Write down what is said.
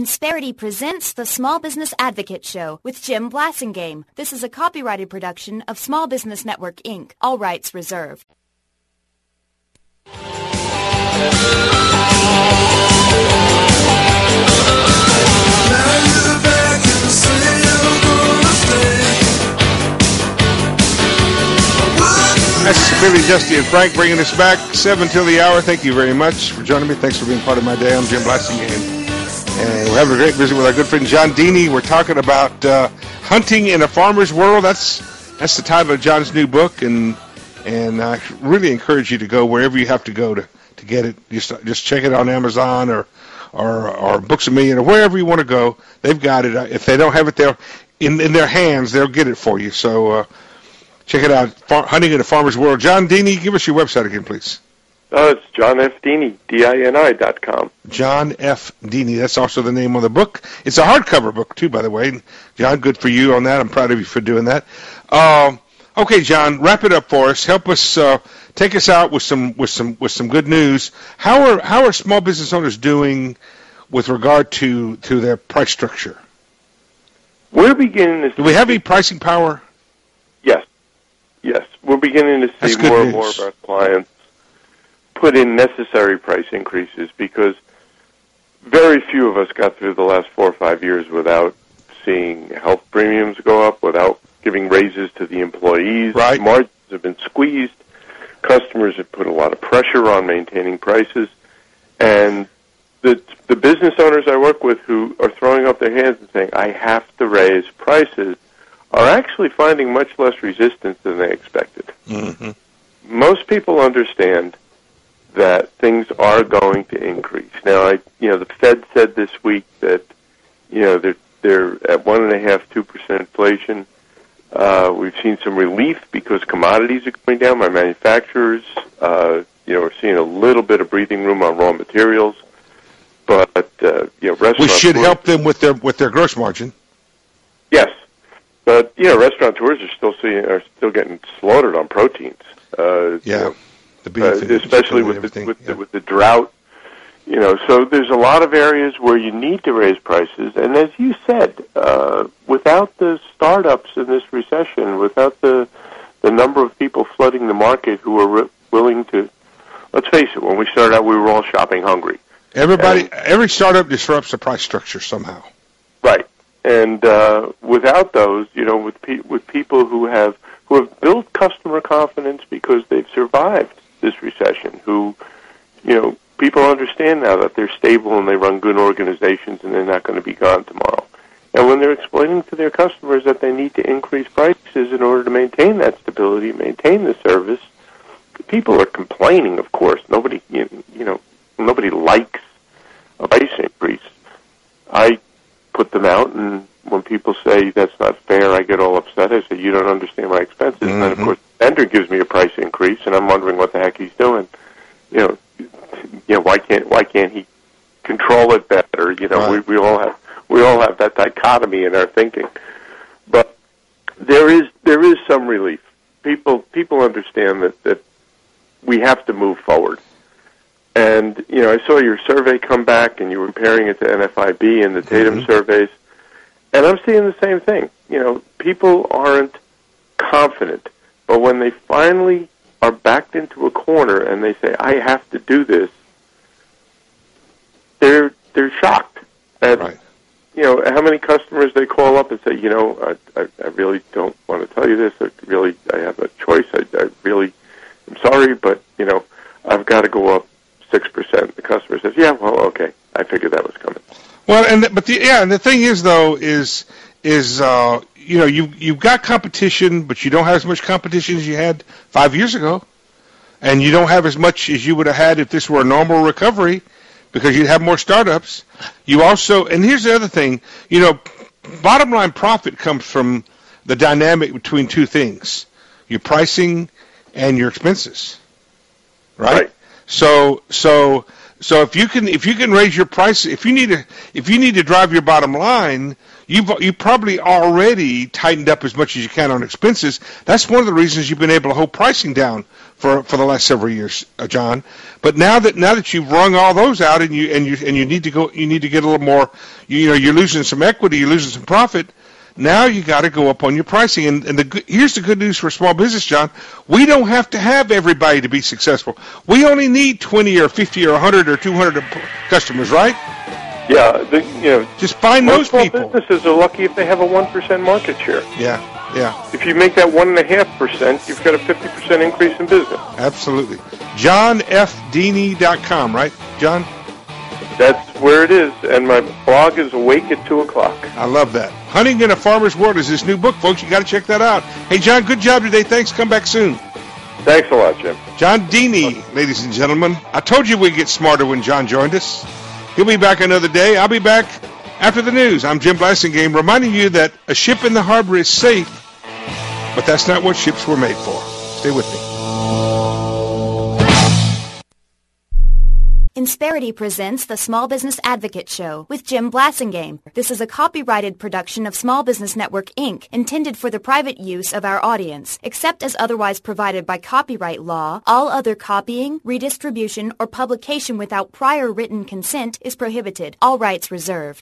Insperity presents the Small Business Advocate Show with Jim Blasingame. This is a copyrighted production of Small Business Network, Inc. All rights reserved. That's Billy, Dusty, and Frank bringing us back 7 till the hour. Thank you very much for joining me. Thanks for being part of my day. I'm Jim Blasingame. And we're having a great visit with our good friend John Deeney. We're talking about hunting in a farmer's world. That's the title of John's new book, and I really encourage you to go wherever you have to go to get it. Just check it on Amazon or Books A Million or wherever you want to go. They've got it. If they don't have it there in their hands, they'll get it for you. So check it out, Hunting in a Farmer's World. John Deeney, give us your website again, please. It's John F. Deeney, DINI.com. John F. Deeney. That's also the name of the book. It's a hardcover book, too, by the way. John, good for you on that. I'm proud of you for doing that. Okay, John, wrap it up for us. Help us take us out with some good news. How are small business owners doing with regard to their price structure? We're beginning to see... Do we have any pricing power? Yes. We're beginning to see more and more of our clients put in necessary price increases because very few of us got through the last 4 or 5 years without seeing health premiums go up, without giving raises to the employees. Right. Margins have been squeezed. Customers have put a lot of pressure on maintaining prices. And the business owners I work with who are throwing up their hands and saying, I have to raise prices, are actually finding much less resistance than they expected. Mm-hmm. Most people understand that things are going to increase. Now, the Fed said this week that, they're at 1.5–2% inflation. We've seen some relief because commodities are going down. My manufacturers, we're seeing a little bit of breathing room on raw materials. But restaurants, we should help them with their gross margin. Yes, but restaurateurs are still getting slaughtered on proteins. The beef, especially with the drought. So there's a lot of areas where you need to raise prices, and as you said, without the startups in this recession, without the number of people flooding the market who are willing to, let's face it, when we started out, we were all shopping hungry. Every startup disrupts the price structure somehow. Right, and without those, with people who have built customer confidence because they've survived this recession, who, people understand now that they're stable and they run good organizations and they're not going to be gone tomorrow. And when they're explaining to their customers that they need to increase prices in order to maintain that stability, maintain the service, people are complaining, of course. Nobody likes a price increase. I put them out, and when people say that's not fair, I get all upset. I say, you don't understand my expenses. Mm-hmm. And then, of course, the vendor gives me a price increase, and I'm wondering what the heck he's doing. Why can't he control it better? Right. we all have that dichotomy in our thinking. But there is some relief. People understand that we have to move forward. And I saw your survey come back, and you were comparing it to NFIB and the Tatum mm-hmm. surveys, and I'm seeing the same thing. People aren't confident, but when they finally are backed into a corner and they say, I have to do this, they're shocked at, right. How many customers they call up and say, I really don't want to tell you this. I have a choice. I'm sorry, but, I've got to go up 6%. The customer says, yeah, well, okay. I figured that was coming. Well, and the thing is, though, is you've got competition, but you don't have as much competition as you had 5 years ago, and you don't have as much as you would have had if this were a normal recovery, because you'd have more startups. You also, and here's the other thing, bottom line profit comes from the dynamic between two things: your pricing and your expenses, right? So So if you can raise your price, if you need to drive your bottom line, you probably already tightened up as much as you can on expenses. That's one of the reasons you've been able to hold pricing down for the last several years, John. But now that you've wrung all those out and you need to get a little more, you're losing some equity, you're losing some profit. Now you got to go up on your pricing. And here's the good news for small business, John. We don't have to have everybody to be successful. We only need 20 or 50 or 100 or 200 customers, right? Yeah, just find those people. Small businesses are lucky if they have a 1% market share. Yeah. If you make that 1.5%, you've got a 50% increase in business. Absolutely. JohnFDeany.com, right, John? That's where it is, and my blog is awake at 2 o'clock. I love that. Hunting in a Farmer's World is this new book, folks. You got to check that out. Hey, John, good job today. Thanks. Come back soon. Thanks a lot, Jim. John Deany, ladies and gentlemen. I told you we'd get smarter when John joined us. He'll be back another day. I'll be back after the news. I'm Jim Blasingame, reminding you that a ship in the harbor is safe, but that's not what ships were made for. Stay with me. Insperity presents the Small Business Advocate Show with Jim Blasingame. This is a copyrighted production of Small Business Network, Inc., intended for the private use of our audience. Except as otherwise provided by copyright law, all other copying, redistribution, or publication without prior written consent is prohibited. All rights reserved.